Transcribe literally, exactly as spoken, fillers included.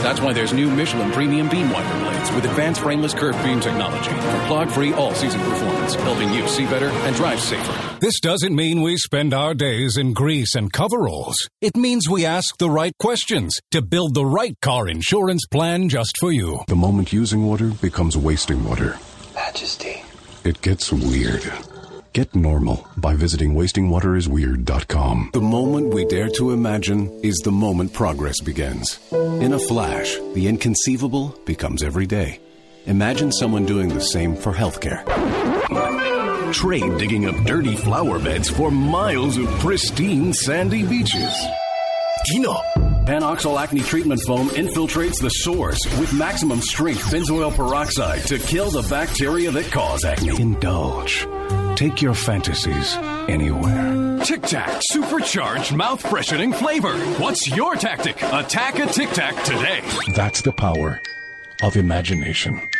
That's why there's new Michelin Premium Beam Wiper blades with advanced frameless curved beam technology for clog-free all-season performance, helping you see better and drive safer. This doesn't mean we spend our days in grease and coveralls. It means we ask the right questions to build the right car insurance plan just for you. The moment using water becomes wasting water. Majesty. It gets weird. Get normal by visiting wasting water is weird dot com. The moment we dare to imagine is the moment progress begins. In a flash, the inconceivable becomes every day. Imagine someone doing the same for healthcare. Trade digging up dirty flower beds for miles of pristine sandy beaches. Gino. Panoxyl Acne Treatment Foam infiltrates the source with maximum strength benzoyl peroxide to kill the bacteria that cause acne. Indulge. Take your fantasies anywhere. Tic Tac, supercharged mouth-freshening flavor. What's your tactic? Attack a Tic Tac today. That's the power of imagination.